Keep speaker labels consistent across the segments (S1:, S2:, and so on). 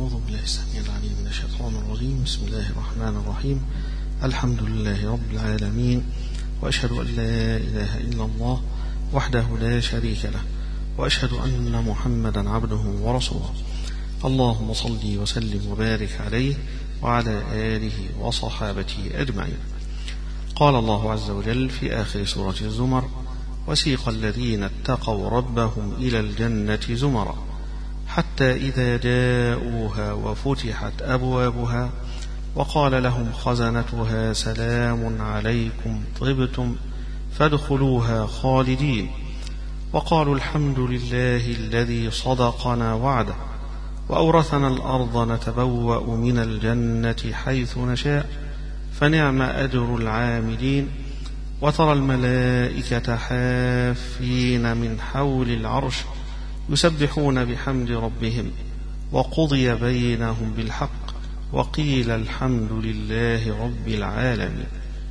S1: أعوذ بالله السميع العليم من الشيطان الرجيم. بسم الله الرحمن الرحيم. الحمد لله رب العالمين، وأشهد أن لا إله إلا الله وحده لا شريك له، وأشهد أن محمدا عبده ورسوله. اللهم صل وسلم وبارك عليه وعلى آله وصحابته أجمعين. قال الله عز وجل في آخر سورة الزمر: وسيق الذين اتقوا ربهم إلى الجنة زمرا حتى إذا جاءوها وفتحت أبوابها وقال لهم خزنتها سلام عليكم طبتم فادخلوها خالدين وقالوا الحمد لله الذي صدقنا وعده وأورثنا الأرض نتبوأ من الجنة حيث نشاء فنعم أجر العاملين. وترى الملائكة حافين من حول العرش يسبحون بحمد ربهم وقضي بينهم بالحق وقيل الحمد لله رب العالمين.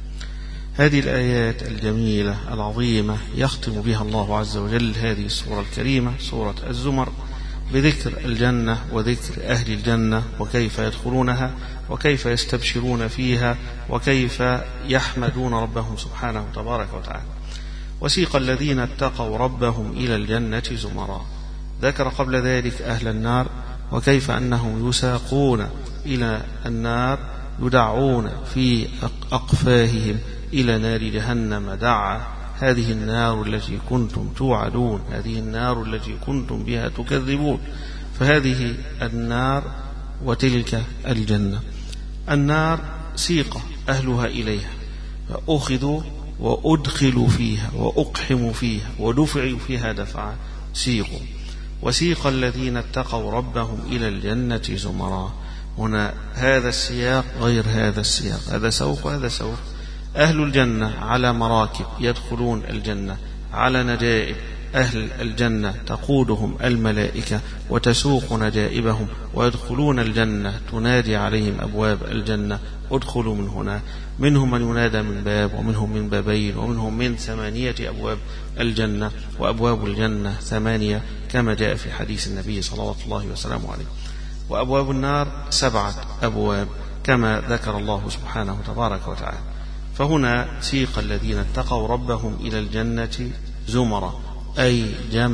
S1: هذه الآيات الجميلة العظيمة يختم بها الله عز وجل هذه السورة الكريمة سورة الزمر بذكر الجنة وذكر أهل الجنة وكيف يدخلونها وكيف يستبشرون فيها وكيف يحمدون ربهم سبحانه تبارك وتعالى. وسيق الذين اتقوا ربهم إلى الجنة زمرا، ذكر قبل ذلك أهل النار وكيف أنهم يساقون إلى النار، يدعون في أقفاههم إلى نار جهنم دعا. هذه النار التي كنتم توعدون، هذه النار التي كنتم بها تكذبون. فهذه النار وتلك الجنة. النار سيق أهلها إليها فأخذوا وأدخلوا فيها وأقحموا فيها ودفعوا فيها دفعا سيقوا. وسيق الذين اتقوا ربهم إلى الجنة زمرا، هنا هذا السياق غير هذا السياق، هذا سوق وهذا سوق. أهل الجنة على مراكب يدخلون الجنة، على نجائب. أهل الجنة تقودهم الملائكة وتسوق نجائبهم ويدخلون الجنة، تنادي عليهم أبواب الجنة: ادخلوا من هنا. منهم من ينادى من باب، ومنهم من بابين، ومنهم من 8 أبواب الجنة، وأبواب الجنة 8 كما جاء في حديث النبي صلوات الله وسلامه عليه. وأبواب النار 7 أبواب كما ذكر الله سبحانه تبارك وتعالى. فهنا سيق الذين اتقوا ربهم إلى الجنة زمرا، أي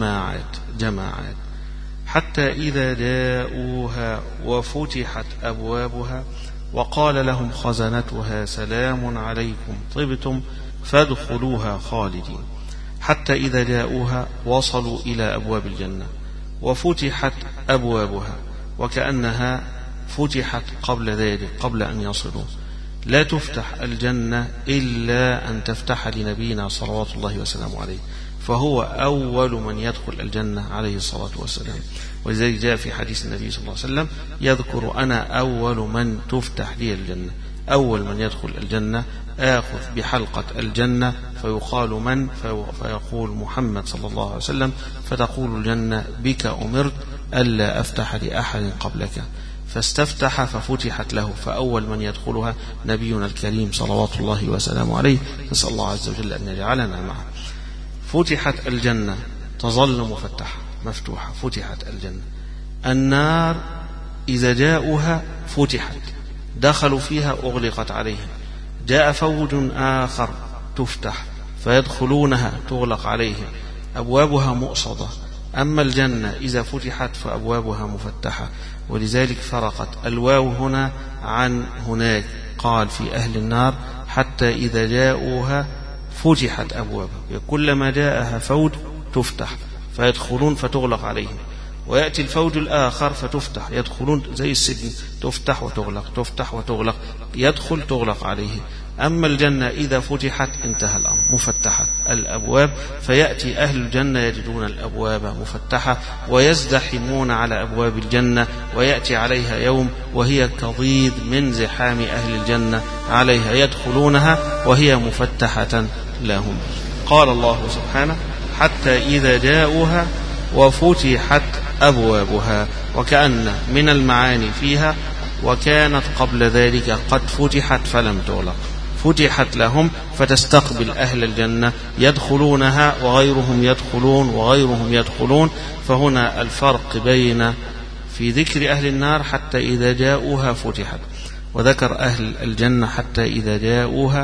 S1: جماعات حتى إذا جاءوها وفتحت أبوابها وقال لهم خزنتها سلام عليكم طبتم فادخلوها خالدين. حتى إذا جاءوها وصلوا إلى أبواب الجنة وفتحت أبوابها، وكأنها فتحت قبل ذلك قبل أن يصلوا. لا تفتح الجنة إلا أن تفتح لنبينا صلوات الله وسلامه عليه، فهو أول من يدخل الجنة عليه الصلاة والسلام. ولذلك جاء في حديث النبي صلى الله عليه وسلم يذكر: أنا أول من تفتح لي الجنة. أول من يدخل الجنة آخذ بحلقة الجنة فيقال من؟ فيقول محمد صلى الله عليه وسلم، فتقول الجنة: بك أمرت ألا أفتح لأحد قبلك. فاستفتح ففتحت له، فأول من يدخلها نبينا الكريم صلوات الله وسلامه عليه. نسأل الله عز وجل أن يجعلنا معه. فتحت الجنة تظل مفتوحة. فتحت الجنة. النار إذا جاءوها فتحت، دخلوا فيها أغلقت عليهم. جاء فوج آخر تفتح فيدخلونها تغلق عليهم، أبوابها مؤصدة. أما الجنة إذا فتحت فأبوابها مفتحة. ولذلك فرقت الواو هنا عن هناك، قال في أهل النار: حتى إذا جاءوها فتحت أبوابها، كلما جاءها فوج تفتح فيدخلون فتغلق عليهم. ويأتي الفوج الآخر فتفتح، يدخلون زي السجن، تفتح وتغلق تفتح وتغلق، يدخل تغلق عليه. أما الجنة إذا فتحت انتهى الأمر، مفتحة الأبواب. فيأتي أهل الجنة يجدون الأبواب مفتحة ويزدحمون على أبواب الجنة، ويأتي عليها يوم وهي كضيض من زحام أهل الجنة عليها، يدخلونها وهي مفتحة لهم. قال الله سبحانه: حتى إذا جاءوها وفتحت أبوابها، وكأن من المعاني فيها وكانت قبل ذلك قد فتحت فلم تغلق، فتحت لهم فتستقبل أهل الجنة، يدخلونها وغيرهم يدخلون وغيرهم يدخلون. فهنا الفرق بين في ذكر أهل النار حتى إذا جاءوها فتحت، وذكر أهل الجنة حتى إذا جاءوها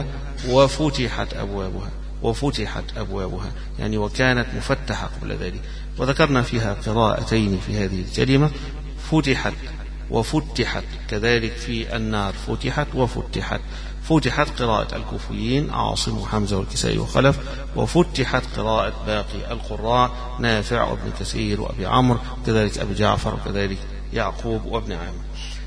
S1: وفتحت أبوابها يعني وكانت مفتحة قبل ذلك. وذكرنا فيها قراءتين في هذه الكلمة، فتحت وفتحت، كذلك في النار فتحت وفتحت. فتحت قراءة الكوفيين عاصم وحمزة والكسائي وخلف، وفتحت قراءة باقي القراء نافع وابن كثير وأبي عمرو، كذلك أبي جعفر، وكذلك يعقوب وابن عامر.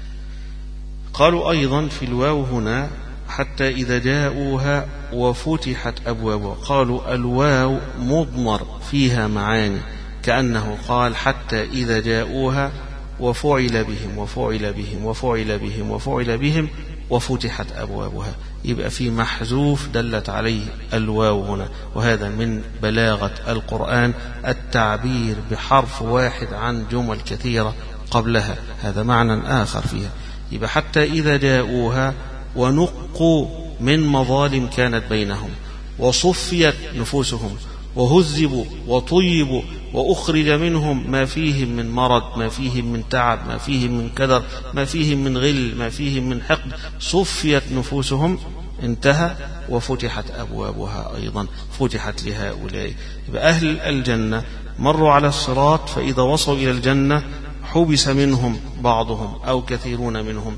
S1: قالوا أيضا في الواو هنا حتى إذا جاءوها وفتحت أبوابها، قالوا الواو مضمر فيها معاني، كأنه قال حتى إذا جاءوها وفعل بهم وفعل بهم وفعل بهم وفعل بهم وفتحت أبوابها، يبقى في محذوف دلت عليه الواو هنا. وهذا من بلاغة القرآن التعبير بحرف واحد عن جمل كثيرة قبلها، هذا معنى آخر فيها. يبقى حتى إذا جاءوها ونقوا من مظالم كانت بينهم، وصفيت نفوسهم، وهذبوا وطيبوا، وأخرج منهم ما فيهم من مرض، ما فيهم من تعب، ما فيهم من كدر، ما فيهم من غل، ما فيهم من حقد، صفيت نفوسهم، انتهى، وفتحت أبوابها أيضا، فتحت لهؤلاء. يبقى أهل الجنة مروا على الصراط، فإذا وصلوا إلى الجنة حبس منهم بعضهم أو كثيرون منهم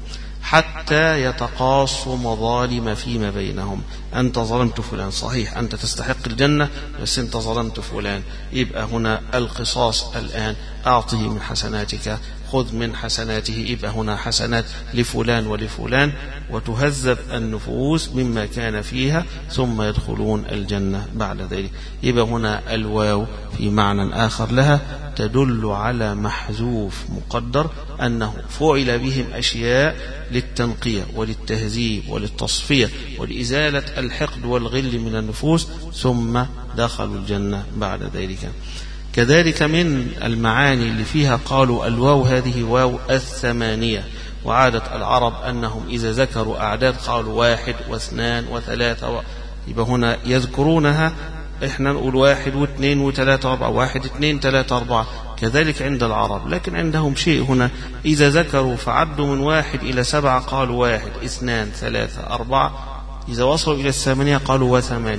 S1: حتى يتقاصوا مظالم فيما بينهم. أنت ظلمت فلان، صحيح أنت تستحق الجنة بس أنت ظلمت فلان، يبقى هنا القصاص الآن، أعطه من حسناتك خذ من حسناته، يبقى هنا حسنات لفلان ولفلان، وتهذب النفوس مما كان فيها ثم يدخلون الجنة بعد ذلك. يبقى هنا الواو في معنى آخر لها تدل على محذوف مقدر، أنه فعل بهم أشياء للتنقية وللتهذيب وللتصفية ولإزالة الحقد والغل من النفوس، ثم دخلوا الجنة بعد ذلك. كذلك من المعاني اللي فيها قالوا الواو هذه واو الثمانية، وعادة العرب أنهم إذا ذكروا أعداد قالوا 1 و2 و3، يبقى هنا يذكرونها، إحنا نقول 1 و2 و3 و4، 1 2 3 4، كذلك عند العرب. لكن عندهم شيء هنا، إذا ذكروا فعدوا من 1 إلى 7 قالوا 1 2 3 4، إذا وصلوا إلى 8 قالوا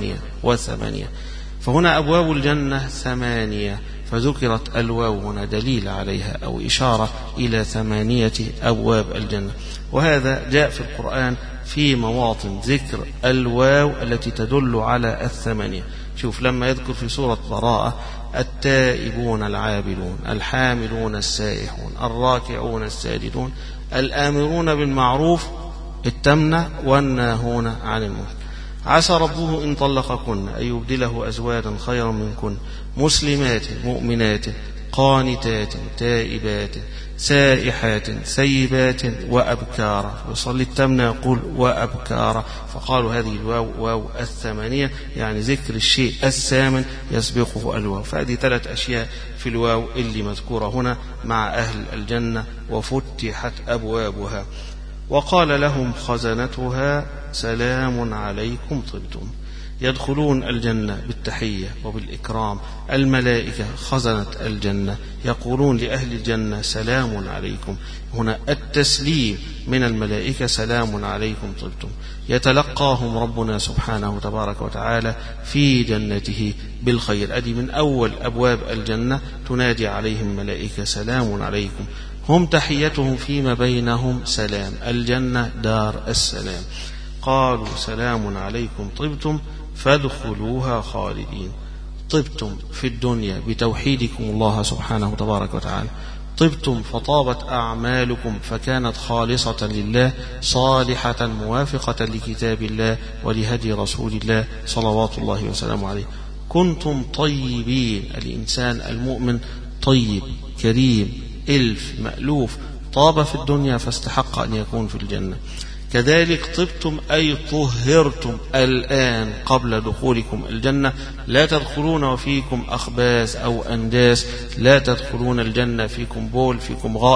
S1: وثمانية. فهنا أبواب الجنة 8، فذكرت الواو هنا دليل عليها أو إشارة إلى 8 أبواب الجنة. وهذا جاء في القرآن في مواطن ذكر الواو التي تدل على 8. شوف لما يذكر في سورة براءة التائبون العابدون الحاملون السائحون الراكعون الساجدون الآمرون بالمعروف التمنى والناهون عن المنكر، عسى ربه إن طلقكن أن يبدله أزواجا خيرا منكن مسلمات مؤمنات قانتات تائبات سائحات سيبات وأبكارا. يصلي التمنى يقول وأبكارا، فقالوا هذه الواو واو 8، يعني ذكر الشيء 8 يسبقه الواو. فهذه 3 أشياء في الواو اللي مذكورة هنا مع أهل الجنة. وفتحت أبوابها وقال لهم خزنتها سلام عليكم طبتم. يدخلون الجنة بالتحية وبالإكرام، الملائكة خزنة الجنة يقولون لأهل الجنة سلام عليكم، هنا التسليم من الملائكة سلام عليكم طبتم. يتلقاهم ربنا سبحانه تبارك وتعالى في جنته بالخير، أدي من أول أبواب الجنة تنادي عليهم ملائكة سلام عليكم، هم تحيتهم فيما بينهم سلام، الجنة دار السلام. قالوا سلام عليكم طبتم فادخلوها خالدين. طبتم في الدنيا بتوحيدكم الله سبحانه تبارك وتعالى، طبتم فطابت أعمالكم فكانت خالصة لله صالحة موافقة لكتاب الله ولهدي رسول الله صلوات الله وسلامه عليه. كنتم طيبين، الإنسان المؤمن طيب كريم إلف مألوف، طاب في الدنيا فاستحق أن يكون في الجنة. كذلك طبتم أي طهرتم الآن قبل دخولكم الجنة، لا تدخلون وفيكم أخباث أو أنداس، لا تدخلون الجنة فيكم بول فيكم غائط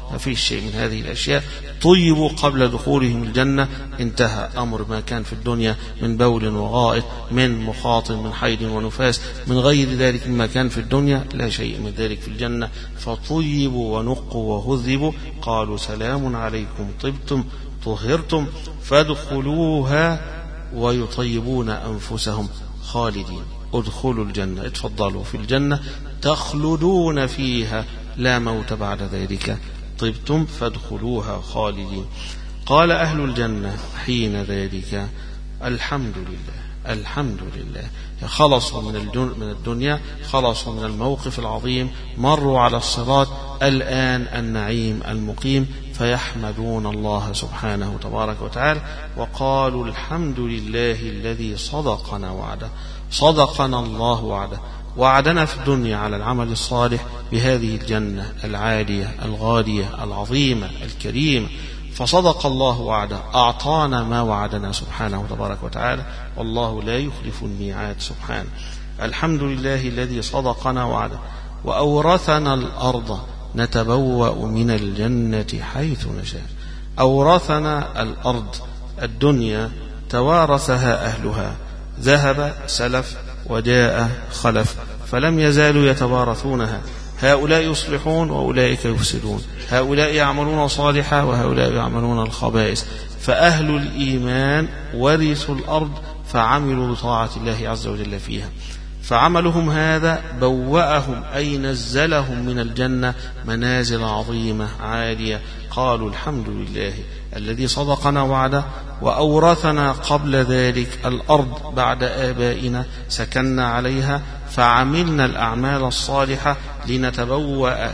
S1: ما فيش شيء من هذه الأشياء. طيبوا قبل دخولهم الجنة، انتهى أمر ما كان في الدنيا من بول وغائط، من مخاط، من حيض ونفاس، من غير ذلك مما كان في الدنيا، لا شيء من ذلك في الجنة. فطيبوا ونقوا وهذبوا، قالوا سلام عليكم طبتم طهرتم فادخلوها ويطيبون أنفسهم خالدين. ادخلوا الجنة، اتفضلوا في الجنة، تخلدون فيها لا موت بعد ذلك، طبتم فادخلوها خالدين. قال أهل الجنة حين ذلك الحمد لله، الحمد لله. خلصوا من الدنيا، خلصوا من الموقف العظيم، مروا على الصراط، الآن النعيم المقيم، فيحمدون الله سبحانه تبارك وتعالى وقالوا الحمد لله الذي صدقنا وعده. صدقنا الله وعده، وعدنا في الدنيا على العمل الصالح بهذه الجنة العالية الغالية العظيمة الكريمة، فصدق الله وعده، أعطانا ما وعدنا سبحانه تبارك وتعالى، والله لا يخلف الميعاد سبحانه. الحمد لله الذي صدقنا وعده وأورثنا الأرض نتبوأ من الجنة حيث نشاء. أورثنا الأرض، الدنيا توارثها أهلها، ذهب سلف وجاء خلف، فلم يزالوا يتوارثونها، هؤلاء يصلحون وأولئك يفسدون، هؤلاء يعملون صالحا وهؤلاء يعملون الخبائث. فأهل الإيمان ورثوا الأرض فعملوا بطاعة الله عز وجل فيها، فعملهم هذا بوأهم أي نزلهم من الجنة منازل عظيمة عالية. قالوا الحمد لله الذي صدقنا وعده وأورثنا قبل ذلك الأرض بعد آبائنا، سكننا عليها فعملنا الأعمال الصالحة لنتبوأ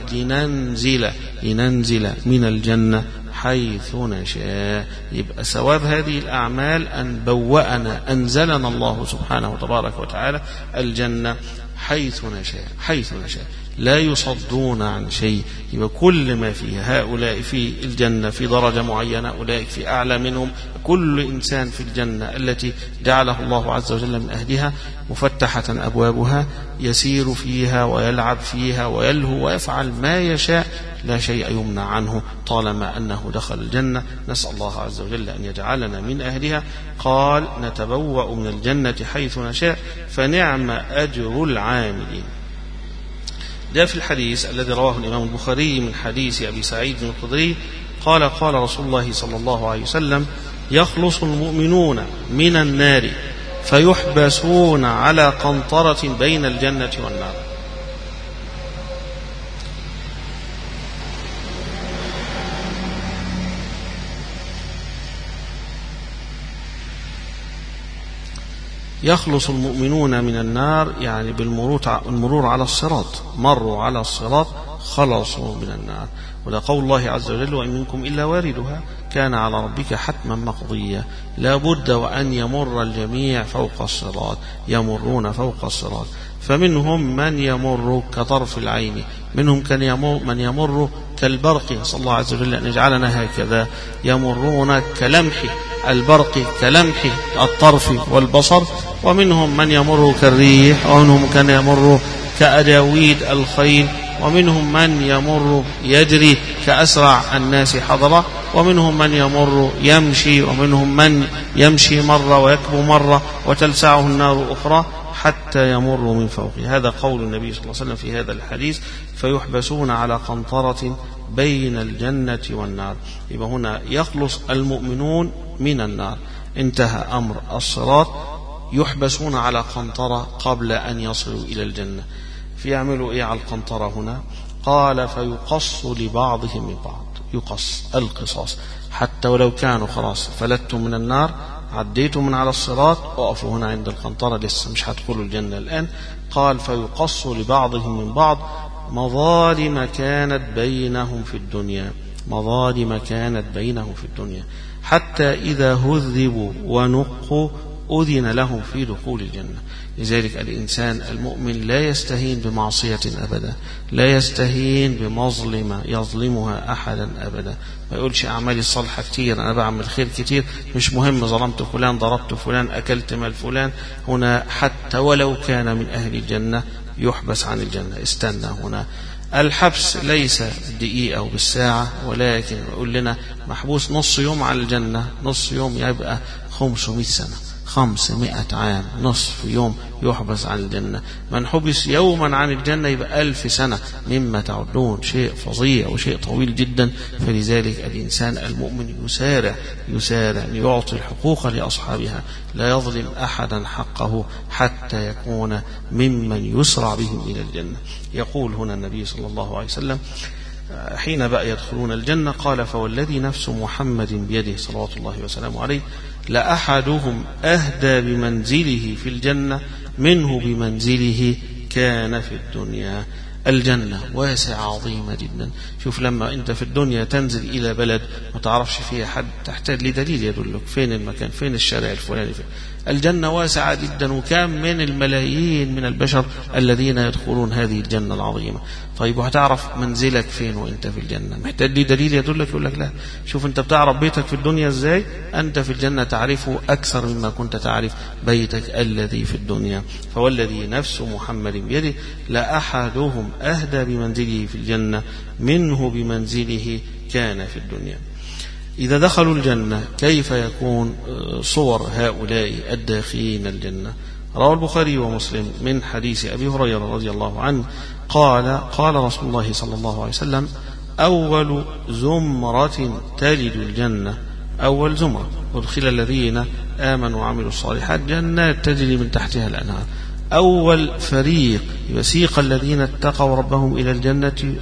S1: لننزل من الجنة حيث نشاء. يبقى ثواب هذه الأعمال أن بوأنا، أنزلنا الله سبحانه وتبارك وتعالى الجنة حيث نشاء، حيث نشاء، لا يصدون عن شيء. يبقى كل ما فيها، هؤلاء في الجنة في درجة معينة، أولئك في أعلى منهم، كل إنسان في الجنة التي جعله الله عز وجل من أهلها مفتحة أبوابها، يسير فيها ويلعب فيها ويلهو ويفعل ما يشاء، لا شيء يمنع عنه طالما أنه دخل الجنة. نسأل الله عز وجل أن يجعلنا من أهلها. قال نتبوأ من الجنة حيث نشاء فنعم أجر العاملين. جاء في الحديث الذي رواه الإمام البخاري من حديث أبي سعيد الخدري قال قال رسول الله صلى الله عليه وسلم يخلص المؤمنون من النار فيحبسون على قنطرة بين الجنة والنار. يخلص المؤمنون من النار يعني بالمرور على الصراط، مروا على الصراط خلصوا من النار. وده قول الله عز وجل وإن منكم إلا واردها كان على ربك حتما مقضيا. لا بد وأن يمر الجميع فوق الصراط، يمرون فوق الصراط، فمنهم من يمر كطرف العين، منهم من يمر كالبرق، صلى الله عز وجل أن يجعلنا هكذا، يمرون كلمح البرق كلمح الطرف والبصر، ومنهم من يمر كالريح، ومنهم كان يمر كأجاويد الخيل، ومنهم من يمر يجري كأسرع الناس حضرة، ومنهم من يمر يمشي، ومنهم من يمشي مرة ويكبو مرة وتلسعه النار أخرى حتى يمر من فوقه. هذا قول النبي صلى الله عليه وسلم في هذا الحديث فيحبسون على قنطرة بين الجنة والنار. يبقى هنا يخلص المؤمنون من النار، انتهى أمر الصراط، يحبسون على قنطرة قبل أن يصلوا إلى الجنة. فيعملوا إيه على القنطرة هنا؟ قال فيقص لبعضهم من بعض، يقص القصاص، حتى ولو كانوا خلاص فلتوا من النار، عديتوا من على الصراط، وقفوا هنا عند القنطرة، لسه مش هتدخلوا الجنة الآن. قال فيقص لبعضهم من بعض مظالم كانت بينهم في الدنيا، مظالم كانت بينهم في الدنيا، حتى إذا هذبوا ونقوا أذن لهم في دخول الجنة. لذلك الإنسان المؤمن لا يستهين بمعصية أبدا، لا يستهين بمظلمة يظلمها أحدا أبدا، ما يقولش أعمالي الصالحة كتير، أنا بعمل خير كتير، مش مهم ظلمت فلان، ضربت فلان، أكلت مال فلان. هنا حتى ولو كان من أهل الجنة يحبس عن الجنة. استنى هنا، الحبس ليس بالدقيقة أو بالساعة، ولكن يقول لنا محبوس نص يوم على الجنة، نص يوم يبقى 500 سنة، 500 عام، نصف يوم يحبس عن الجنة. من حبس يوما عن الجنة يبقى 1000 سنة مما تعدون، شيء فظيع وشيء طويل جدا. فلذلك الإنسان المؤمن يسارع ليعطي الحقوق لأصحابها، لا يظلم أحدا حقه حتى يكون ممن يسرع بهم إلى الجنة. يقول هنا النبي صلى الله عليه وسلم حين بقى يدخلون الجنة قال: فوالذي نفس محمد بيده صلوات الله وسلامه عليه لأحدهم أهدى بمنزله في الجنة منه بمنزله كان في الدنيا. الجنة واسعة عظيمة جدا. شوف لما أنت في الدنيا تنزل إلى بلد ما تعرفش فيها حد، تحتاج لدليل يدلك فين المكان، فين الشارع الفلاني، فين. الجنة واسعة جدا، وكم من الملايين من البشر الذين يدخلون هذه الجنة العظيمة. طيب وهتعرف منزلك فين وانت في الجنة؟ محتاج لي دليل يدلك؟ يقول لك لا. شوف انت بتعرف بيتك في الدنيا ازاي، انت في الجنة تعرفه اكثر مما كنت تعرف بيتك الذي في الدنيا. فوالذي نفس محمد بيده لأحدهم أهدى بمنزله في الجنة منه بمنزله كان في الدنيا. إذا دخلوا الجنة كيف يكون صور هؤلاء الداخلين الجنة؟ روى البخاري ومسلم من حديث أبي هريرة رضي الله عنه قال رسول الله صلى الله عليه وسلم: أول زمرة تلد الجنة، أول زمرة أدخل الذين آمنوا وعملوا الصالحات جنات تجري من تحتها الأنهار. أول فريق يسيق الذين اتقوا ربهم إلى الجنة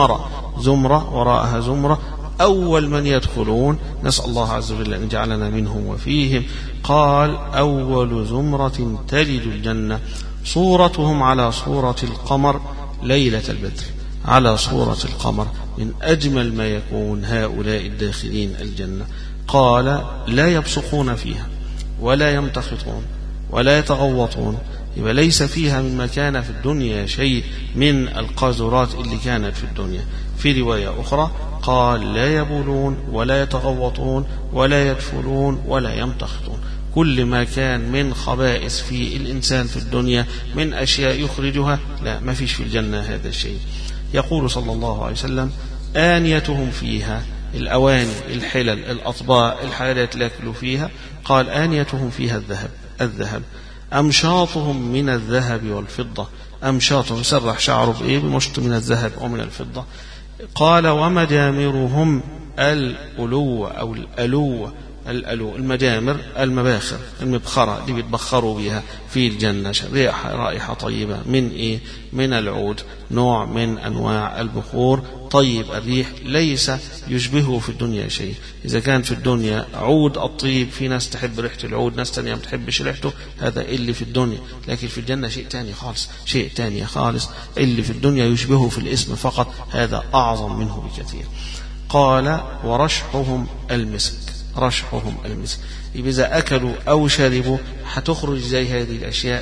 S1: زمرة وراءها زمرة، أول من يدخلون نسأل الله عز وجل أن يجعلنا منهم وفيهم. قال: أول زمرة تلد الجنة صورتهم على صورة القمر ليلة البدر، على صورة القمر. من أجمل ما يكون هؤلاء الداخلين الجنة. قال: لا يبصقون فيها ولا يمتخطون ولا يتغوطون، يبقى ليس فيها مما كان في الدنيا شيء من القاذورات اللي كانت في الدنيا. في رواية أخرى قال: لا يبولون ولا يتغوطون ولا يدفلون ولا يمتخطون. كل ما كان من خبائث في الإنسان في الدنيا من أشياء يخرجها، لا، ما فيش في الجنة هذا الشيء. يقول صلى الله عليه وسلم: آنيتهم فيها، الأواني، الحلل، الأطباق، الحالات اللي يأكلوا فيها. قال: آنيتهم فيها الذهب، أمشاطهم من الذهب والفضة، أمشاطهم سرح شعره بإيه؟ بمشط من الذهب أو من الفضة. قال: ومجامرهم الألوة أو الألوة، المجامر المباخر، المبخرة اللي بيتبخروا بها في الجنة، رائحة طيبة من إيه؟ من العود، نوع من أنواع البخور طيب الريح، ليس يشبهه في الدنيا شيء. إذا كان في الدنيا عود الطيب، في ناس تحب ريحة العود، ناس تانية ما تحبش ريحته، هذا اللي في الدنيا. لكن في الجنة شيء تاني خالص، شيء تاني خالص. اللي في الدنيا يشبهه في الاسم فقط، هذا أعظم منه بكثير. قال: ورشحهم المسك، رشحهم المسك. إذا أكلوا أو شربوا هتخرج زي هذه الأشياء،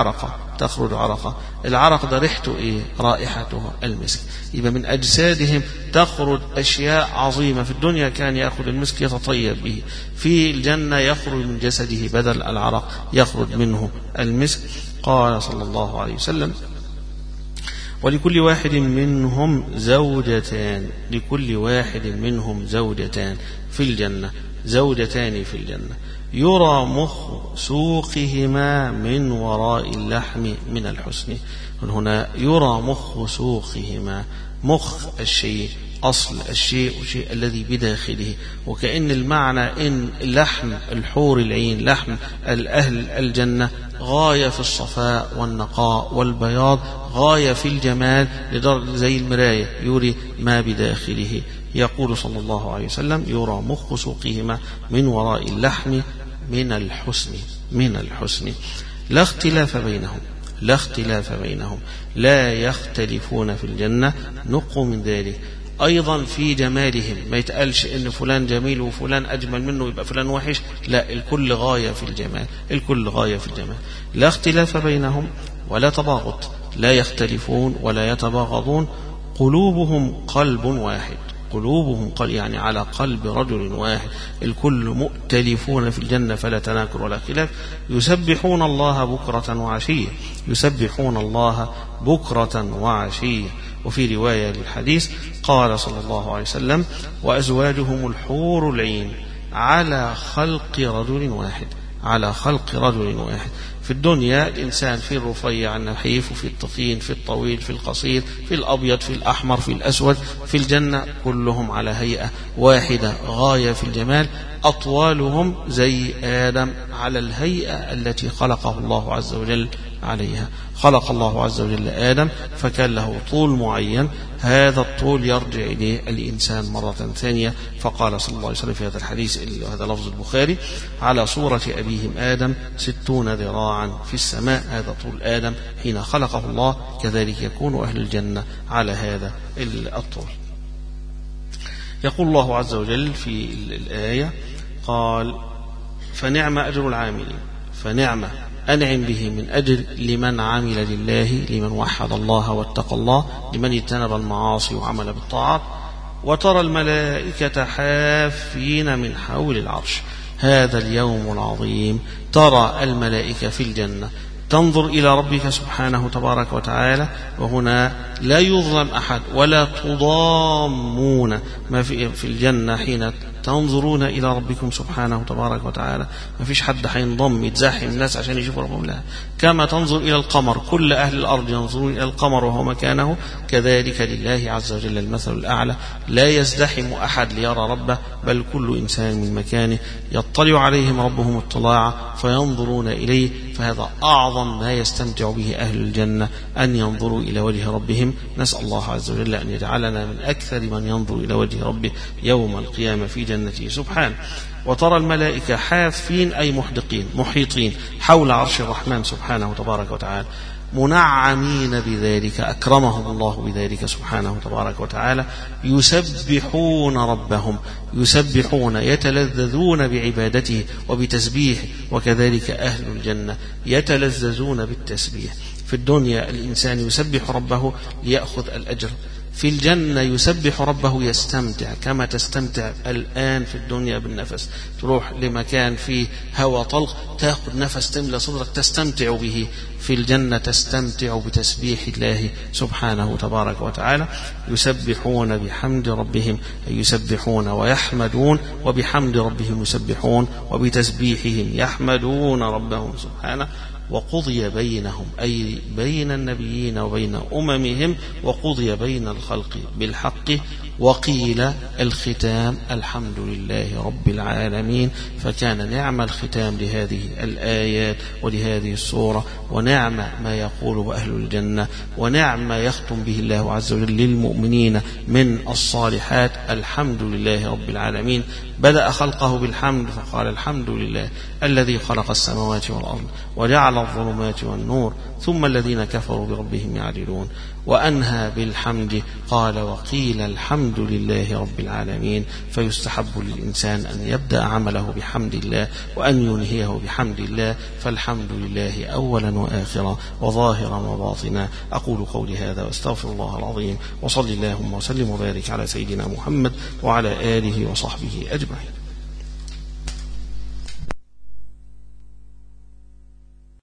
S1: تخرج عرقة. العرق ده ريحته إيه؟ رائحته المسك. يبقى من أجسادهم تخرج أشياء عظيمة. في الدنيا كان يأخذ المسك يتطيب به، في الجنة يخرج من جسده بدل العرق يخرج منه المسك. قال صلى الله عليه وسلم: ولكل واحد منهم زوجتان، لكل واحد منهم زوجتان في الجنة، زوجتان في الجنة، يرى مخ سوقهما من وراء اللحم من الحسن. هنا يرى مخ سوقهما، مخ الشيء، أصل الشيء والشيء الذي بداخله. وكأن المعنى إن لحم الحور العين، لحم الأهل الجنة، غاية في الصفاء والنقاء والبياض، غاية في الجمال، لدرجة زي المراية يري ما بداخله. يقول صلى الله عليه وسلم: يرى مخ سوقهما من وراء اللحم من الحسن، من الحسن. لا اختلاف بينهم، لا اختلاف بينهم، لا يختلفون في الجنة. نقوا من ذلك أيضا في جمالهم، ما يتقالش إن فلان جميل وفلان أجمل منه يبقى فلان وحش، لا، الكل غاية في الجمال، الكل غاية في الجمال. لا اختلاف بينهم ولا تباغض، لا يختلفون ولا يتباغضون. قلوبهم قلب واحد، قلوبهم يعني على قلب رجل واحد، الكل مؤتلفون في الجنة فلا تناكر ولا خلاف، يسبحون الله بكرة وعشية، يسبحون الله بكرة وعشية. وفي رواية للحديث قال صلى الله عليه وسلم: وأزواجهم الحور العين على خلق رجل واحد، على خلق رجل واحد. في الدنيا الإنسان في الرفيع النحيف، وفي التخين، في الطويل، في القصير، في الأبيض، في الأحمر، في الأسود. في الجنة كلهم على هيئة واحدة غاية في الجمال، أطوالهم زي آدم على الهيئة التي خلقه الله عز وجل عليها. خلق الله عز وجل آدم فكان له طول معين، هذا الطول يرجع إليه الإنسان مرة ثانية. فقال صلى الله عليه وسلم في هذا الحديث، هذا لفظ البخاري: على صورة أبيهم آدم 60 ذراعا في السماء. هذا طول آدم حين خلقه الله، كذلك يكون أهل الجنة على هذا الطول. يقول الله عز وجل في الآية: قال: فنعم أجر العاملين، فنعم أنعم به من أجر لمن عمل لله، لمن وحد الله واتقى الله، لمن اجتنب المعاصي وعمل بالطاعات. وترى الملائكة حافين من حول العرش. هذا اليوم العظيم ترى الملائكة في الجنة تنظر إلى ربك سبحانه تبارك وتعالى، وهنا لا يظلم أحد ولا تضامون ما في الجنة حين تنظرون إلى ربكم سبحانه تبارك وتعالى. ما فيش حد حينضم يتزاحم الناس عشان يشوفوا ربهم، لا. كما تنظر إلى القمر، كل أهل الأرض ينظرون إلى القمر وهو مكانه، كذلك لله عز وجل المثل الأعلى. لا يزدحم أحد ليرى ربه، بل كل إنسان من مكانه يطلع عليهم ربهم اطلاعا فينظرون إليه. فهذا أعظم ما يستمتع به أهل الجنة، أن ينظروا إلى وجه ربهم. نسأل الله عز وجل أن يجعلنا من أكثر من ينظر إلى وجه ربه يوم القيامة في جنته سبحانه. وترى الملائكة حافين أي محدقين محيطين حول عرش الرحمن سبحانه تبارك وتعالى، منعمين بذلك، أكرمهم الله بذلك سبحانه تبارك وتعالى، يسبحون ربهم، يسبحون يتلذذون بعبادته وبتسبيحه. وكذلك أهل الجنة يتلذذون بالتسبيح. في الدنيا الإنسان يسبح ربه ليأخذ الأجر، في الجنة يسبح ربه يستمتع كما تستمتع الآن في الدنيا بالنفس. تروح لمكان فيه هواء طلق تأخذ نفس تملى صدرك تستمتع به، في الجنة تستمتع بتسبيح الله سبحانه تبارك وتعالى. يسبحون بحمد ربهم، أي يسبحون ويحمدون، وبحمد ربهم يسبحون، وبتسبيحهم يحمدون ربهم سبحانه. وقضي بينهم أي بين النبيين وبين أممهم، وقضي بين الخلق بالحق. وقيل الختام الحمد لله رب العالمين. فكان نعم الختام لهذه الآيات ولهذه السورة، ونعم ما يقول أهل الجنة، ونعم ما يختم به الله عز وجل للمؤمنين من الصالحات. الحمد لله رب العالمين. بدأ خلقه بالحمد فقال: الحمد لله الذي خلق السماوات والأرض وجعل الظلمات والنور ثم الذين كفروا بربهم يعدلون. وأنهى بالحمد قال: وقيل الحمد لله رب العالمين. فيستحب للإنسان أن يبدأ عمله بحمد الله وأن ينهيه بحمد الله، فالحمد لله أولا وآخرا وظاهرا وباطنا. أقول قولي هذا واستغفر الله العظيم، وصل اللهم وسلم وبارك على سيدنا محمد وعلى آله وصحبه أجمعين.